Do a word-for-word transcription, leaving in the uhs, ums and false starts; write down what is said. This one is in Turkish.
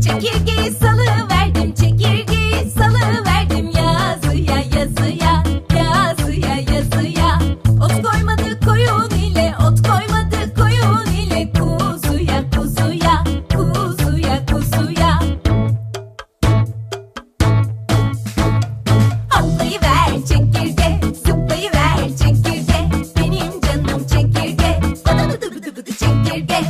Çekirgeyi salıverdim, çekirgeyi salıverdim yazıya yazıya, yazıya yazıya. Ot koymadı koyun ile, ot koymadı koyun ile, kuzuya kuzuya, kuzuya kuzuya. Hoplayıver çekirge, zıplayıver çekirge, benim canım çekirge. Bıdı bıdı bıdı bıdı çekirge.